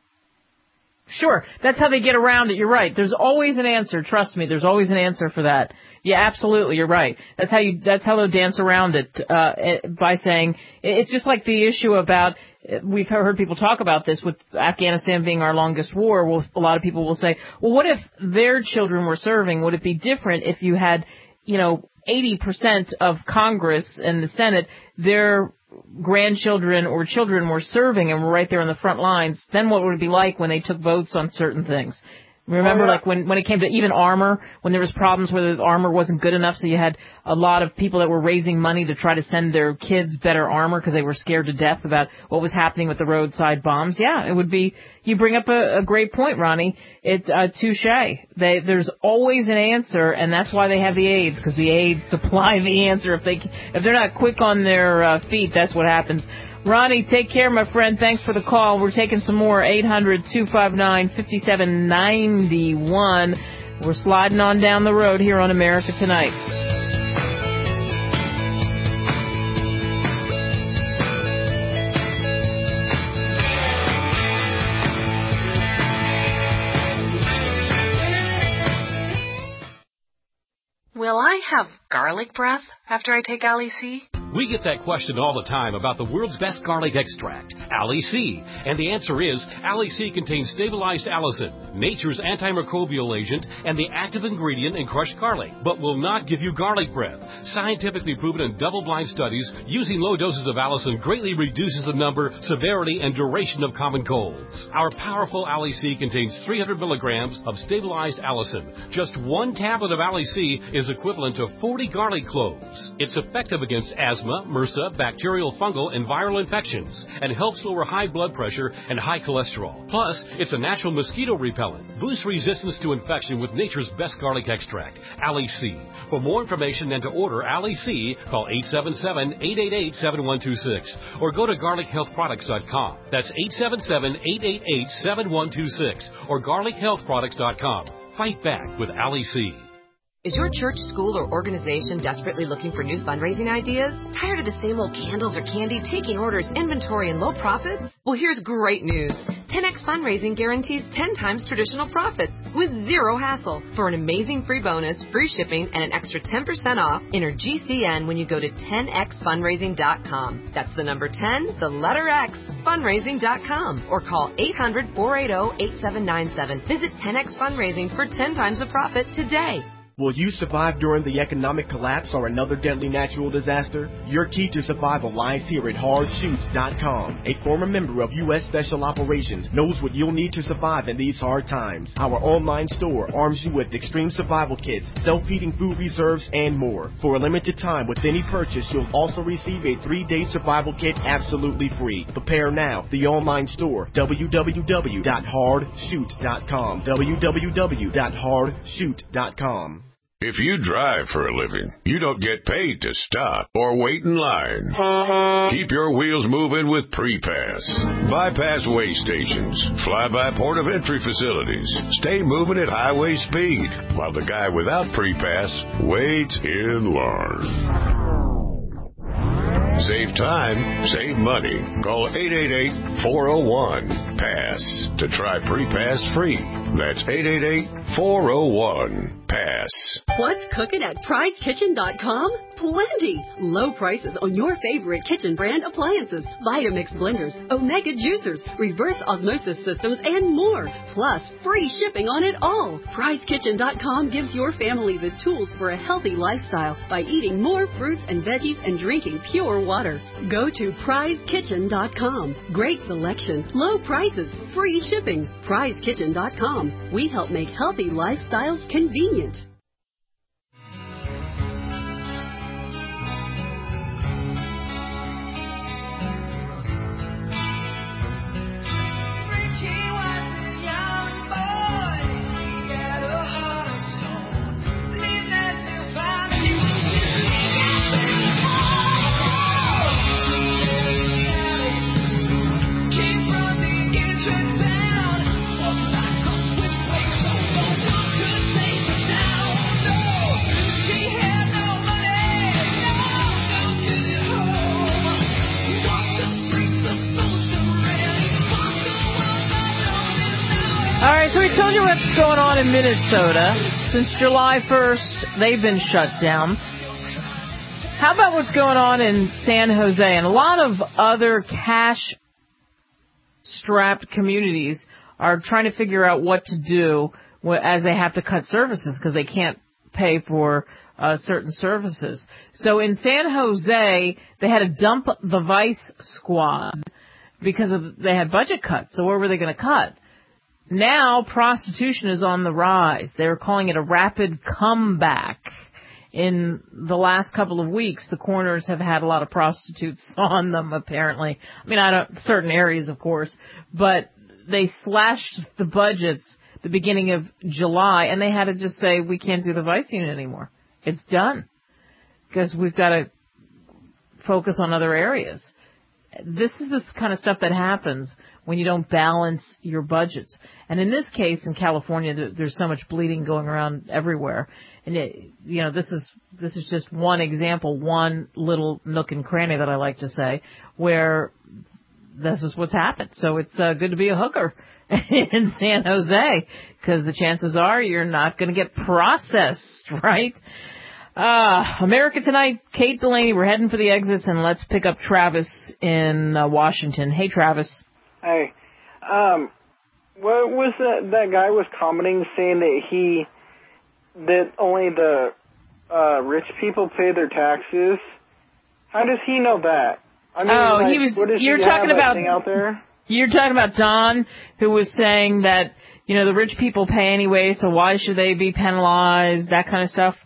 B: Sure. That's how they get around it. You're right. There's always an answer. Trust me. There's always an answer for that. Yeah, absolutely. You're right. That's how you, that's how they'll dance around it, uh, by saying, it's just like the issue about, we've heard people talk about this with Afghanistan being our longest war. Well, a lot of people will say, well, what if their children were serving? Would it be different if you had, you know, eighty percent of Congress and the Senate, their grandchildren or children were serving and were right there on the front lines? Then what would it be like when they took votes on certain things? Remember, oh, yeah. like when, when it came to even armor, when there was problems where the armor wasn't good enough, so you had a lot of people that were raising money to try to send their kids better armor because they were scared to death about what was happening with the roadside bombs. Yeah, it would be, you bring up a, a great point, Ronnie. It's uh, touche. They, there's always an answer, and that's why they have the aides, because the aides supply the answer. If they, if they're not quick on their uh, feet, that's what happens. Ronnie, take care, my friend. Thanks for the call. We're taking some more. eight hundred, two five nine, five seven nine one. We're sliding on down the road here on America Tonight.
R: Will I have garlic breath after I take Ali C?
K: We get that question all the time about the world's best garlic extract, Ali C. And the answer is, Ali C contains stabilized allicin, nature's antimicrobial agent, and the active ingredient in crushed garlic, but will not give you garlic breath. Scientifically proven in double-blind studies, using low doses of allicin greatly reduces the number, severity, and duration of common colds. Our powerful Ali C contains three hundred milligrams of stabilized allicin. Just one tablet of Ali C is equivalent to forty garlic cloves. It's effective against asthma, MRSA, bacterial, fungal, and viral infections, and helps lower high blood pressure and high cholesterol. Plus, it's a natural mosquito repellent. Boost resistance to infection with nature's best garlic extract, Ali C. For more information and to order Ali C, call eight seven seven, eight eight eight, seven one two six or go to garlic health products dot com. That's eight seven seven, eight eight eight, seven one two six or garlic health products dot com. Fight back with Ali C.
R: Is your church, school, or organization desperately looking for new fundraising ideas? Tired of the same old candles or candy, taking orders, inventory, and low profits? Well, here's great news. ten X Fundraising guarantees ten times traditional profits with zero hassle. For an amazing free bonus, free shipping, and an extra ten percent off, enter G C N when you go to ten x fundraising dot com. That's the number ten, the letter X, fundraising dot com. Or call eight hundred, four eight zero, eight seven nine seven. Visit ten X Fundraising for ten times the profit today.
S: Will you survive during the economic collapse or another deadly natural disaster? Your key to survival lies here at hard shoot dot com. A former member of U S Special Operations knows what you'll need to survive in these hard times. Our online store arms you with extreme survival kits, self-heating food reserves, and more. For a limited time, with any purchase, you'll also receive a three-day survival kit absolutely free. Prepare now. The online store, w w w dot hard shoot dot com. w w w dot hard shoot dot com.
T: If you drive for a living, you don't get paid to stop or wait in line. Keep your wheels moving with Pre-Pass. Bypass way stations, fly-by port of entry facilities. Stay moving at highway speed while the guy without Pre-Pass waits in line. Save time, save money. Call eight eight eight, four oh one, PASS to try Pre-Pass free. That's eight eight eight, four oh one, PASS.
U: What's cooking at prize kitchen dot com? Plenty! Low prices on your favorite kitchen brand appliances, Vitamix blenders, Omega juicers, reverse osmosis systems, and more. Plus, free shipping on it all. prize kitchen dot com gives your family the tools for a healthy lifestyle by eating more fruits and veggies and drinking pure water. Go to prize kitchen dot com. Great selection, low prices, free shipping. prize kitchen dot com. We help make healthy lifestyles convenient.
B: All right, so we told you what's going on in Minnesota. Since July first, they've been shut down. How about what's going on in San Jose and a lot of other cash-strapped communities are trying to figure out what to do as they have to cut services because they can't pay for uh, certain services. So in San Jose, they had to dump the Vice Squad because of, they had budget cuts. So where were they going to cut? Now prostitution is on the rise. They're calling it a rapid comeback. In the last couple of weeks, the corners have had a lot of prostitutes on them, apparently. I mean, I don't, certain areas, of course, but they slashed the budgets the beginning of July, and they had to just say, we can't do the Vice unit anymore. It's done. Because we've got to focus on other areas. This is the kind of stuff that happens when you don't balance your budgets. And in this case, in California, there's so much bleeding going around everywhere. And, it, you know, this is this is just one example, one little nook and cranny that I like to say, where this is what's happened. So it's uh, good to be a hooker in San Jose, because the chances are you're not going to get processed, right? Uh, America Tonight, Kate Delaney, we're heading for the exits, and let's pick up Travis in uh, Washington. Hey, Travis.
C: Hey, um, what was that, that guy was commenting saying that he, that only the uh, rich people pay their taxes? How does he know that? I mean,
B: oh,
C: like,
B: he was,
C: what does
B: you're
C: he
B: talking
C: have,
B: about,
C: thing out there?
B: You're talking about Don, who was saying that, you know, the rich people pay anyway, so why should they be penalized, that kind of stuff?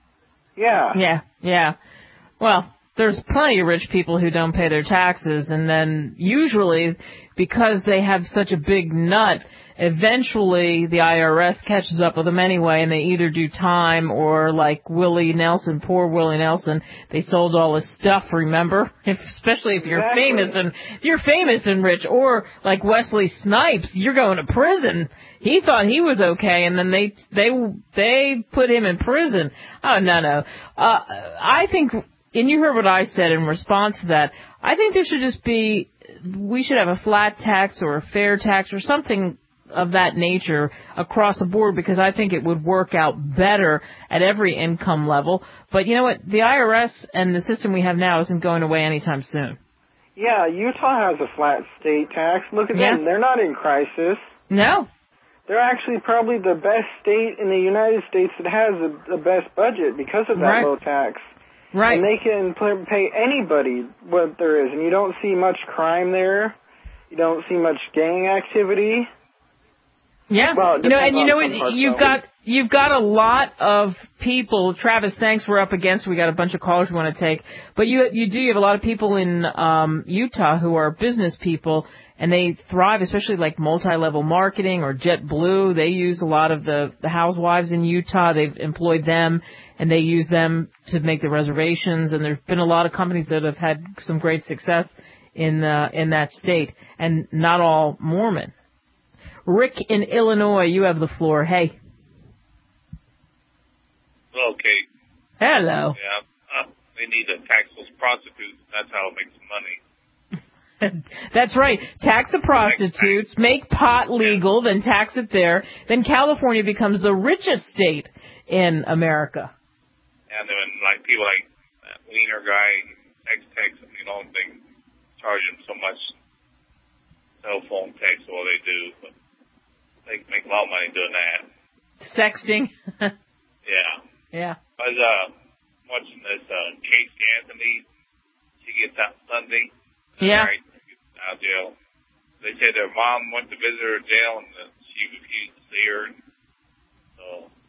C: Yeah.
B: Yeah, yeah. Well, there's plenty of rich people who don't pay their taxes, and then usually, because they have such a big nut, eventually the I R S catches up with them anyway, and they either do time or, like Willie Nelson, poor Willie Nelson, they sold all his stuff, remember? If, especially if you're
C: Exactly.
B: famous and if you're famous and rich, or like Wesley Snipes, you're going to prison. He thought he was okay, and then they they they put him in prison. Oh no no. Uh, I think, and you heard what I said in response to that. I think there should just be, we should have a flat tax or a fair tax or something of that nature across the board, because I think it would work out better at every income level. But you know what? The I R S and the system we have now isn't going away anytime soon.
C: Yeah, Utah has a flat state tax. Look at
B: Yeah.
C: them. They're not in crisis.
B: No.
C: They're actually probably the best state in the United States that has the, the best budget because of that
B: Right.
C: low tax.
B: Right.
C: And they can pl- pay anybody what there is. And you don't see much crime there. You don't see much gang activity.
B: Yeah,
C: Well, it
B: you know,
C: depends
B: and you
C: on
B: know
C: some
B: what?
C: parts,
B: You've
C: though.
B: got you've got a lot of people. Travis, thanks. We're up against. We got a bunch of callers we want to take, but you you do you have a lot of people in um, Utah who are business people, and they thrive, especially like multi-level marketing or JetBlue. They use a lot of the the housewives in Utah. They've employed them, and they use them to make the reservations. And there's been a lot of companies that have had some great success in uh, in that state, and not all Mormon. Rick in Illinois, you have the floor. Hey.
V: Okay.
B: Hello.
V: Yeah. Uh, they need to tax those prostitutes. That's how it makes money.
B: That's right. Tax the prostitutes, make pot legal, then tax it there. Then California becomes the richest state in America.
V: And then, like, people like that Wiener guy, X-Tex, you know, they charge them so much cell phone text, well, they do, but they make a lot of money doing that.
B: Sexting.
V: Yeah.
B: Yeah.
V: I was uh, watching this uh, Casey Anthony. She gets out Sunday.
B: Yeah.
V: Right, out of jail. They said their mom went to visit her in jail, and uh, she refused to see her. So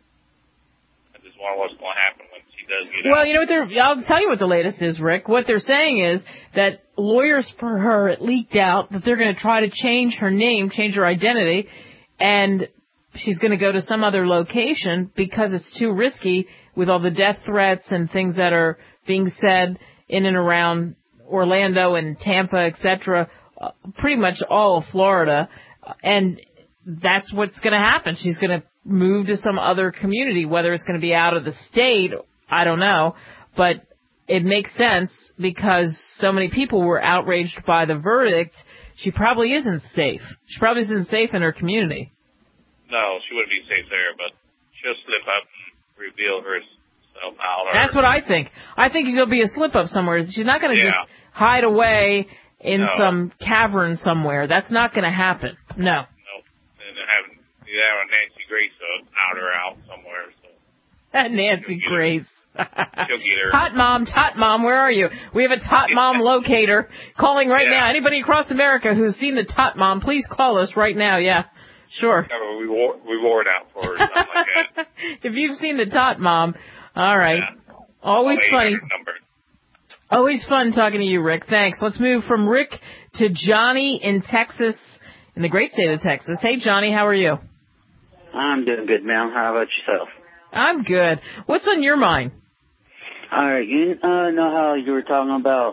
V: I just wonder what's going to happen when she does get
B: Well,
V: out.
B: you know what they're, I'll tell you what the latest is, Rick. What they're saying is that lawyers for her, it leaked out that they're going to try to change her name, change her identity, and she's going to go to some other location because it's too risky with all the death threats and things that are being said in and around Orlando and Tampa, et cetera, uh, pretty much all of Florida. And that's what's going to happen. She's going to move to some other community, whether it's going to be out of the state, I don't know. But it makes sense because so many people were outraged by the verdict. She probably isn't safe. She probably isn't safe in her community.
V: No, she wouldn't be safe there, but she'll slip up and reveal herself out. Or,
B: That's what I think. I think there'll be a slip-up somewhere. She's not going to
V: Yeah.
B: just hide away in
V: No.
B: some cavern somewhere. That's not going to happen. No.
V: and have you have a Nancy Grace uh, out or out somewhere. So
B: That Nancy Grace.
V: she'll get her.
B: Tot Mom, Tot Mom, where are you? We have a Tot Mom locator calling right
V: Yeah.
B: now. Anybody across America who's seen the Tot Mom, please call us right now. Yeah, sure.
V: Have a reward, reward out for her or something like that.
B: If you've seen the Tot Mom, all right. Always
V: I'll
B: funny.
V: leave her number.
B: Always fun talking to you, Rick. Thanks. Let's move from Rick to Johnny in Texas, in the great state of Texas. Hey, Johnny, how are you?
W: I'm doing good, Mel. How about yourself?
B: I'm good. What's on your mind?
W: All right, you uh, know how you were talking about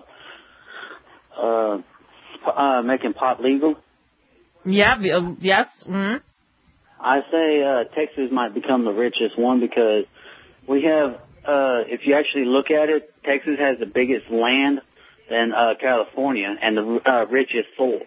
W: uh, uh, making pot legal?
B: Yeah, uh, yes. Mm-hmm.
W: I say uh, Texas might become the richest one because we have, uh, if you actually look at it, Texas has the biggest land than uh, California and the uh, richest soil.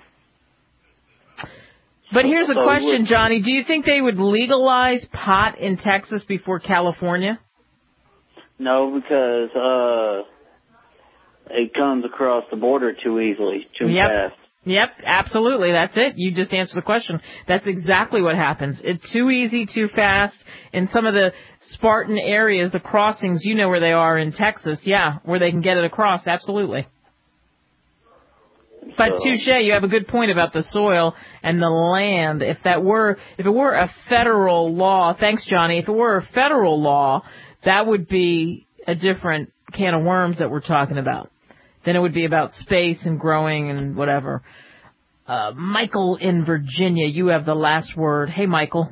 B: But here's a
W: So
B: question,
W: would-
B: Johnny. Do you think they would legalize pot in Texas before California?
W: No, because uh, it comes across the border too easily, too
B: yep.
W: fast.
B: Yep, absolutely. That's it. You just answered the question. That's exactly what happens. It's too easy, too fast. In some of the Spartan areas, the crossings, you know where they are in Texas, yeah, where they can get it across, absolutely. But
W: So-
B: touche, you have a good point about the soil and the land. If that were, if it were a federal law, thanks, Johnny. If it were a federal law, that would be a different can of worms that we're talking about. Then it would be about space and growing and whatever. Uh, Michael in Virginia, you have the last word. Hey, Michael.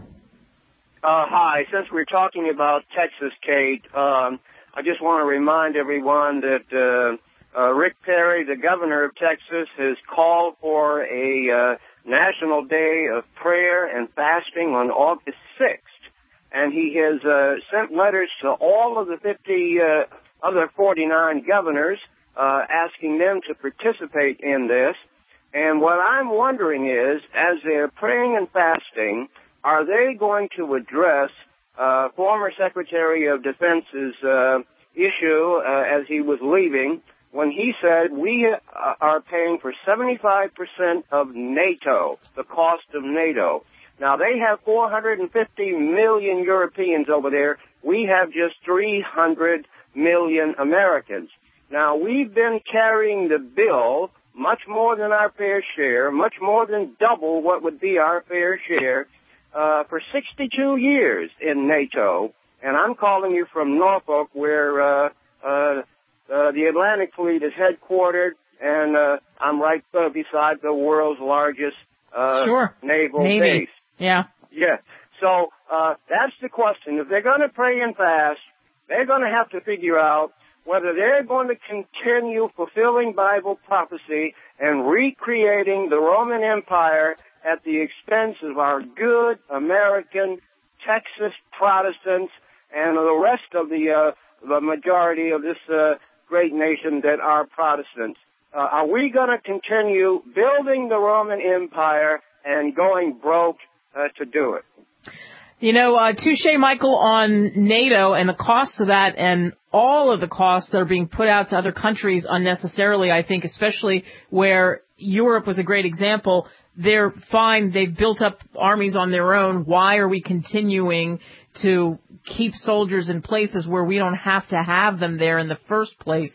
A: Uh, hi. Since we're talking about Texas, Kate, um, I just want to remind everyone that uh, uh, Rick Perry, the governor of Texas, has called for a uh, national day of prayer and fasting on August sixth. And he has uh, sent letters to all of the fifty uh, other forty-nine governors uh, asking them to participate in this. And what I'm wondering is, as they're praying and fasting, are they going to address uh, former Secretary of Defense's uh, issue uh, as he was leaving when he said we uh, are paying for seventy-five percent of NATO, the cost of NATO. Now, they have four hundred fifty million Europeans over there. We have just three hundred million Americans. Now, we've been carrying the bill much more than our fair share, much more than double what would be our fair share, uh, for sixty-two years in NATO. And I'm calling you from Norfolk, where uh, uh, uh, the Atlantic Fleet is headquartered, and uh, I'm right uh, beside the world's largest uh,
B: sure.
A: naval
B: Navy.
A: base.
B: Yeah.
A: Yeah. So uh, that's the question. If they're going to pray and fast, they're going to have to figure out whether they're going to continue fulfilling Bible prophecy and recreating the Roman Empire at the expense of our good American Texas Protestants and the rest of the, uh, the majority of this uh, great nation that are Protestants. Uh, are we going to continue building the Roman Empire and going broke uh, to do it?
B: You know, uh, touche, Michael, on NATO and the costs of that and all of the costs that are being put out to other countries unnecessarily, I think, especially where Europe was a great example. They're fine. They've built up armies on their own. Why are we continuing to keep soldiers in places where we don't have to have them there in the first place?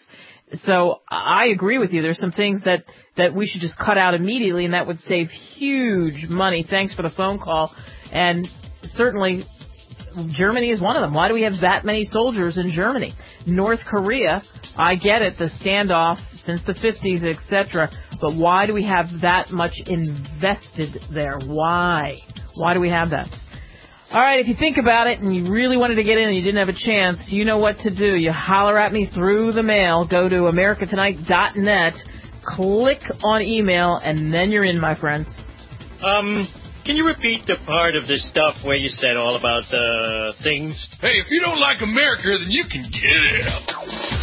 B: So I agree with you. There's some things that, that we should just cut out immediately, and that would save huge money. Thanks for the phone call. And certainly, Germany is one of them. Why do we have that many soldiers in Germany? North Korea, I get it, the standoff since the fifties, et cetera. But why do we have that much invested there? Why? Why do we have that? All right, if you think about it and you really wanted to get in and you didn't have a chance, you know what to do. You holler at me through the mail. Go to america tonight dot net, click on email, and then you're in, my friends.
D: Um... Can you repeat the part of the stuff where you said all about the uh, things?
E: Hey, if you don't like America, then you can get out.